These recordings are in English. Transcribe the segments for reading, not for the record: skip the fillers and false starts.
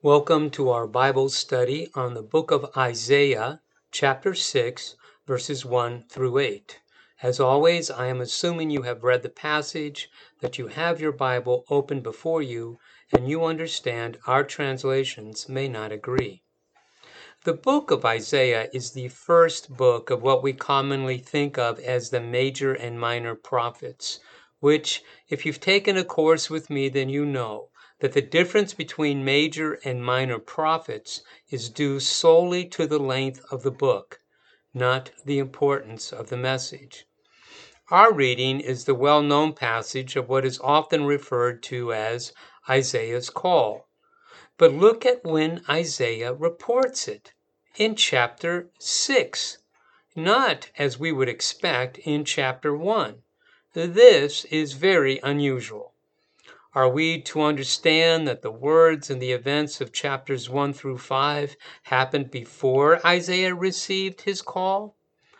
Welcome to our Bible study on the book of Isaiah, chapter 6, verses 1 through 8. As always, I am assuming you have read the passage, that you have your Bible open before you, and you understand our translations may not agree. The book of Isaiah is the first book of what we commonly think of as the major and minor prophets, which, if you've taken a course with me, then you know that the difference between major and minor prophets is due solely to the length of the book, not the importance of the message. Our reading is the well-known passage of what is often referred to as Isaiah's call. But look at when Isaiah reports it, in chapter 6, not, as we would expect, in chapter 1. This is very unusual. Are we to understand that the words and the events of chapters 1 through 5 happened before Isaiah received his call?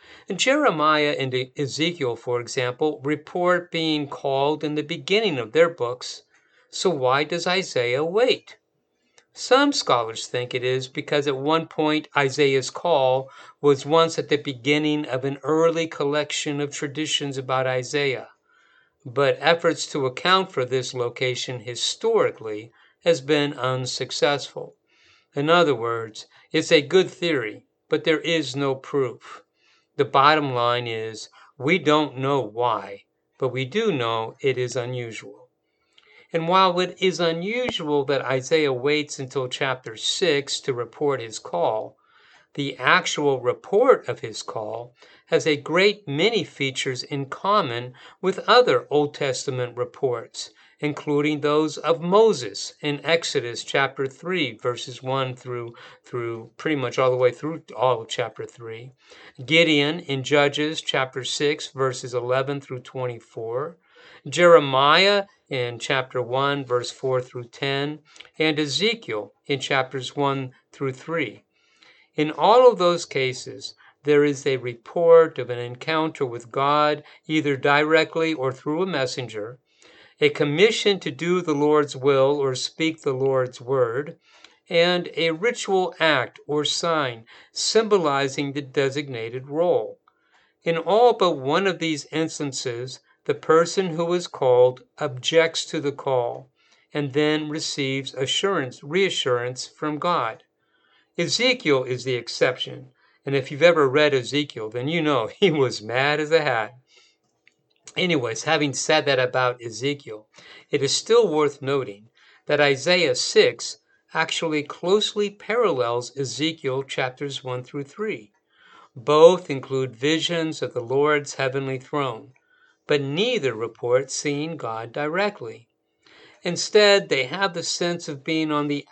Jeremiah and Ezekiel, for example, report being called in the beginning of their books. So why does Isaiah wait? Some scholars think it is because at one point Isaiah's call was once at the beginning of an early collection of traditions about Isaiah, but efforts to account for this location historically has been unsuccessful. In other words, it's a good theory, but there is no proof. The bottom line is, we don't know why, but we do know it is unusual. And while it is unusual that Isaiah waits until chapter 6 to report his call, the actual report of his call has a great many features in common with other Old Testament reports, including those of Moses in Exodus chapter 3, verses 1 through pretty much all the way through all of chapter 3, Gideon in Judges chapter 6, verses 11 through 24, Jeremiah in chapter 1, verse 4 through 10, and Ezekiel in chapters 1 through 3. In all of those cases, there is a report of an encounter with God, either directly or through a messenger, a commission to do the Lord's will or speak the Lord's word, and a ritual act or sign symbolizing the designated role. In all but one of these instances, the person who is called objects to the call and then receives reassurance from God. Ezekiel is the exception, and if you've ever read Ezekiel, then you know he was mad as a hat. Anyways, having said that about Ezekiel, it is still worth noting that Isaiah 6 actually closely parallels Ezekiel chapters 1 through 3. Both include visions of the Lord's heavenly throne, but neither report seeing God directly. Instead, they have the sense of being on the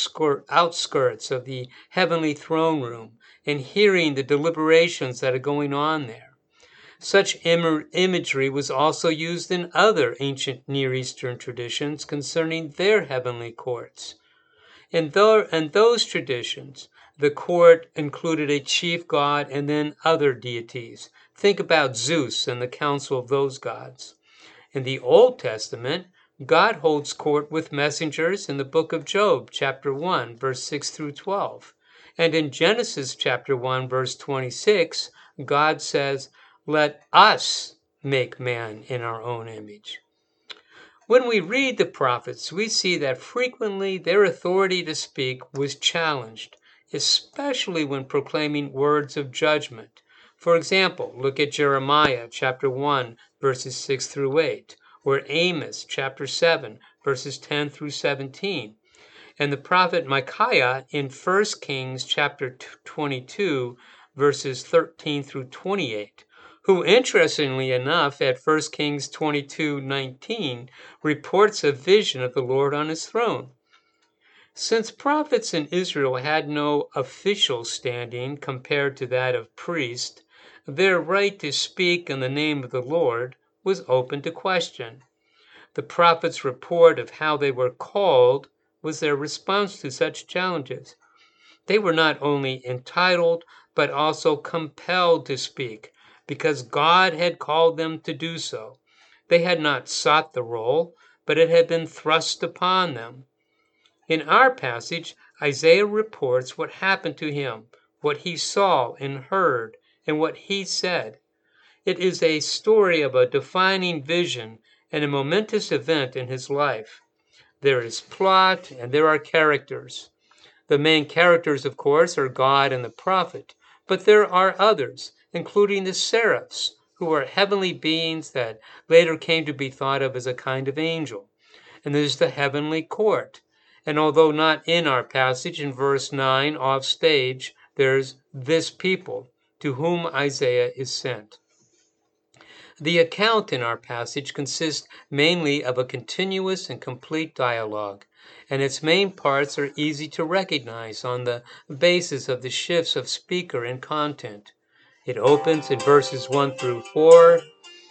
outskirts of the heavenly throne room and hearing the deliberations that are going on there. Such imagery was also used in other ancient Near Eastern traditions concerning their heavenly courts. In those traditions, the court included a chief god and then other deities. Think about Zeus and the council of those gods. In the Old Testament, God holds court with messengers in the book of Job, chapter 1, verse 6 through 12. And in Genesis chapter 1, verse 26, God says, "Let us make man in our own image." When we read the prophets, we see that frequently their authority to speak was challenged, especially when proclaiming words of judgment. For example, look at Jeremiah chapter 1, verses 6 through 8, or Amos chapter 7, verses 10 through 17, and the prophet Micaiah in 1 Kings chapter 22, verses 13 through 28. Who, interestingly enough, at 1 Kings 22:19, reports a vision of the Lord on his throne. Since prophets in Israel had no official standing compared to that of priests, their right to speak in the name of the Lord was open to question. The prophets' report of how they were called was their response to such challenges. They were not only entitled, but also compelled to speak, because God had called them to do so. They had not sought the role, but it had been thrust upon them. In our passage, Isaiah reports what happened to him, what he saw and heard, and what he said. It is a story of a defining vision and a momentous event in his life. There is plot and there are characters. The main characters, of course, are God and the prophet, but there are others, including the seraphs, who are heavenly beings that later came to be thought of as a kind of angel. And there's the heavenly court. And although not in our passage, in verse 9, off stage, there's this people to whom Isaiah is sent. The account in our passage consists mainly of a continuous and complete dialogue, and its main parts are easy to recognize on the basis of the shifts of speaker and content. It opens in verses 1 through 4.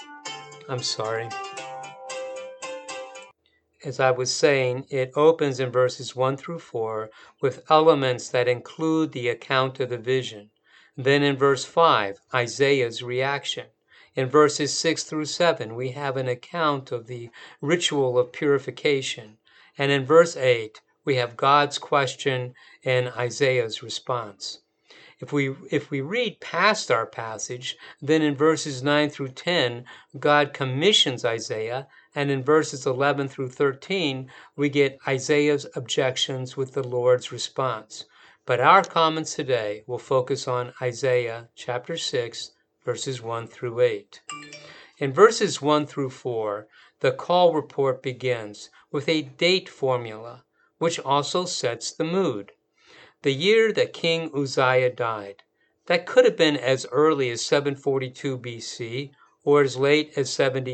As I was saying, it opens in verses 1 through 4 with elements that include the account of the vision. Then in verse 5, Isaiah's reaction. In verses 6 through 7, we have an account of the ritual of purification. And in verse 8, we have God's question and Isaiah's response. If we read past our passage, then in verses 9 through 10, God commissions Isaiah, and in verses 11 through 13, we get Isaiah's objections with the Lord's response. But our comments today will focus on Isaiah chapter 6, verses 1 through 8. In verses 1 through 4, the call report begins with a date formula, which also sets the mood. The year that King Uzziah died. That could have been as early as 742 BC or as late as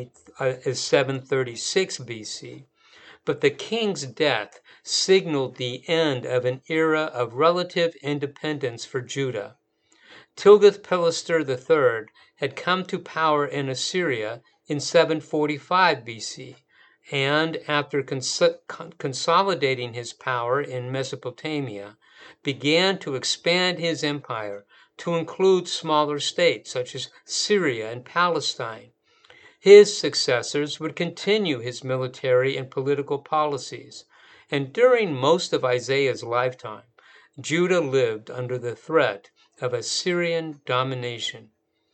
736 BC. But the king's death signaled the end of an era of relative independence for Judah. Tiglath-Pileser III had come to power in Assyria in 745 BC, and after consolidating his power in Mesopotamia, began to expand his empire to include smaller states such as Syria and Palestine. His successors would continue his military and political policies, and during most of Isaiah's lifetime, Judah lived under the threat of Assyrian domination.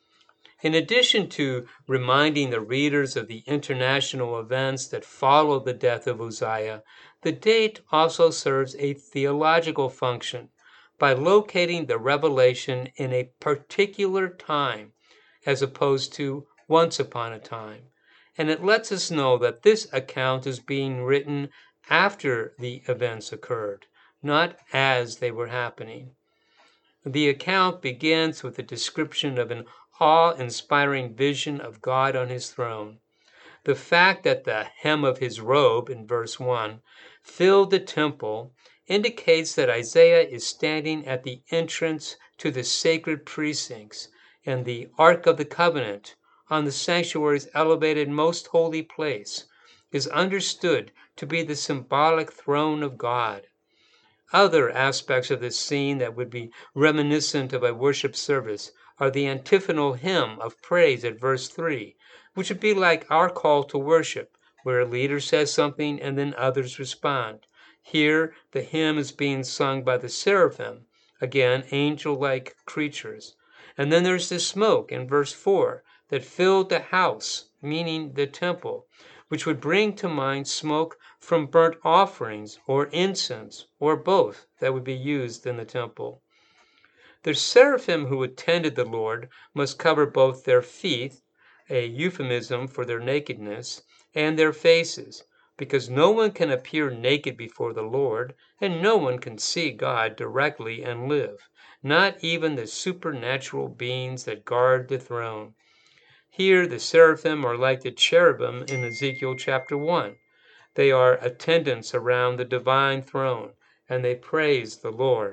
In addition to reminding the readers of the international events that followed the death of Uzziah, the date also serves a theological function by locating the revelation in a particular time as opposed to once upon a time. And it lets us know that this account is being written after the events occurred, not as they were happening. The account begins with a description of an awe-inspiring vision of God on his throne. The fact that the hem of his robe, in verse 1, filled the temple indicates that Isaiah is standing at the entrance to the sacred precincts and the Ark of the Covenant on the sanctuary's elevated most holy place is understood to be the symbolic throne of God. Other aspects of this scene that would be reminiscent of a worship service are the antiphonal hymn of praise at verse 3, which would be like our call to worship, where a leader says something and then others respond. Here, the hymn is being sung by the seraphim, again, angel-like creatures. And then there's the smoke in verse 4 that filled the house, meaning the temple, which would bring to mind smoke from burnt offerings or incense or both that would be used in the temple. The seraphim who attended the Lord must cover both their feet, a euphemism for their nakedness, and their faces, because no one can appear naked before the Lord, and no one can see God directly and live, not even the supernatural beings that guard the throne. Here the seraphim are like the cherubim in Ezekiel chapter 1. They are attendants around the divine throne, and they praise the Lord.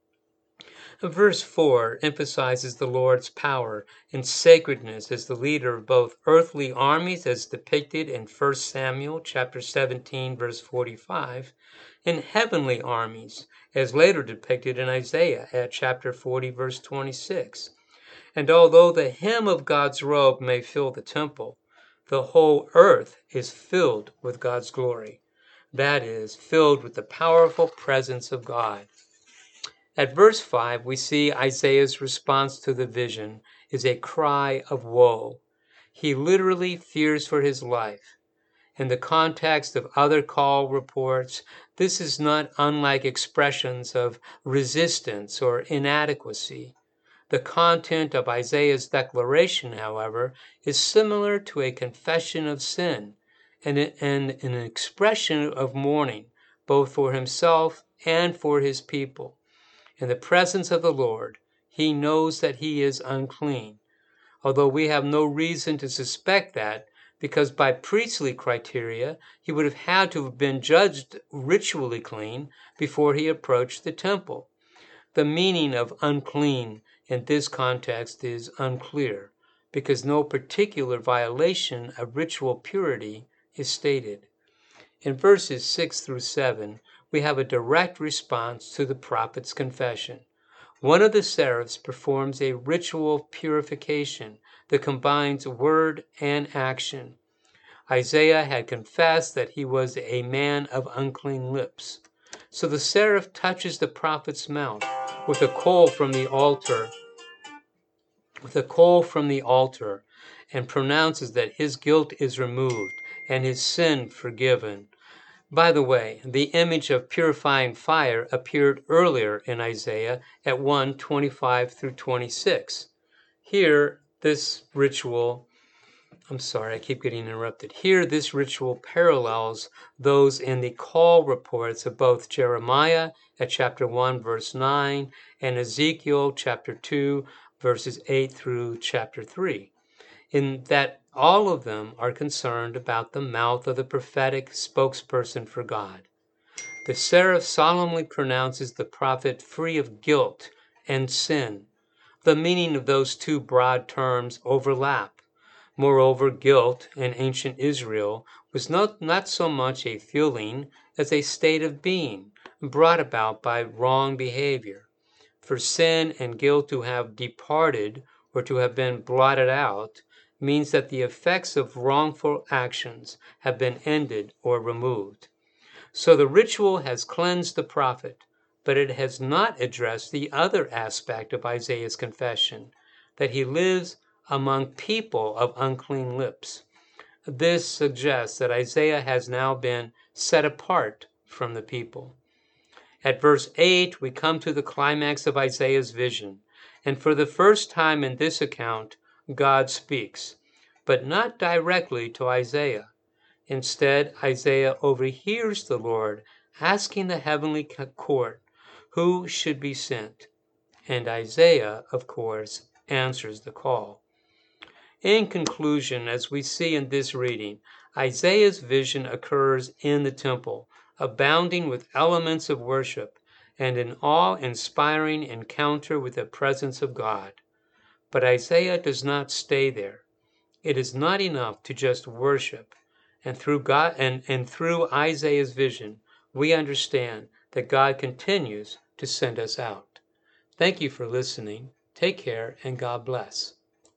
Verse 4 emphasizes the Lord's power and sacredness as the leader of both earthly armies as depicted in 1 Samuel chapter 17 verse 45 and heavenly armies as later depicted in Isaiah at chapter 40 verse 26. And although the hem of God's robe may fill the temple, the whole earth is filled with God's glory. that is, filled with the powerful presence of God. At verse 5, we see Isaiah's response to the vision is a cry of woe. He literally fears for his life. In the context of other call reports, this is not unlike expressions of resistance or inadequacy. The content of Isaiah's declaration, however, is similar to a confession of sin and an expression of mourning, both for himself and for his people. In the presence of the Lord, he knows that he is unclean, although we have no reason to suspect that, because by priestly criteria, he would have had to have been judged ritually clean before he approached the temple. The meaning of unclean in this context is unclear, because no particular violation of ritual purity is stated. In verses 6 through 7, we have a direct response to the prophet's confession. One of the seraphs performs a ritual purification that combines word and action. Isaiah had confessed that he was a man of unclean lips. So the seraph touches the prophet's mouth with a coal from the altar, and pronounces that his guilt is removed and his sin forgiven. By the way, the image of purifying fire appeared earlier in Isaiah at 1:25 through 26. Here, this ritual parallels those in the call reports of both Jeremiah at chapter 1, verse 9, and Ezekiel chapter 2, verses 8 through chapter 3, in that all of them are concerned about the mouth of the prophetic spokesperson for God. The seraph solemnly pronounces the prophet free of guilt and sin. The meaning of those two broad terms overlap. Moreover, guilt in ancient Israel was not so much a feeling as a state of being brought about by wrong behavior. For sin and guilt to have departed or to have been blotted out means that the effects of wrongful actions have been ended or removed. So the ritual has cleansed the prophet, but it has not addressed the other aspect of Isaiah's confession, that he lives among people of unclean lips. This suggests that Isaiah has now been set apart from the people. At verse 8, we come to the climax of Isaiah's vision, and for the first time in this account, God speaks, but not directly to Isaiah. Instead, Isaiah overhears the Lord asking the heavenly court who should be sent, and Isaiah, of course, answers the call. In conclusion, as we see in this reading, Isaiah's vision occurs in the temple, abounding with elements of worship and an awe-inspiring encounter with the presence of God. But Isaiah does not stay there. It is not enough to just worship. And through God and through Isaiah's vision, we understand that God continues to send us out. Thank you for listening. Take care and God bless.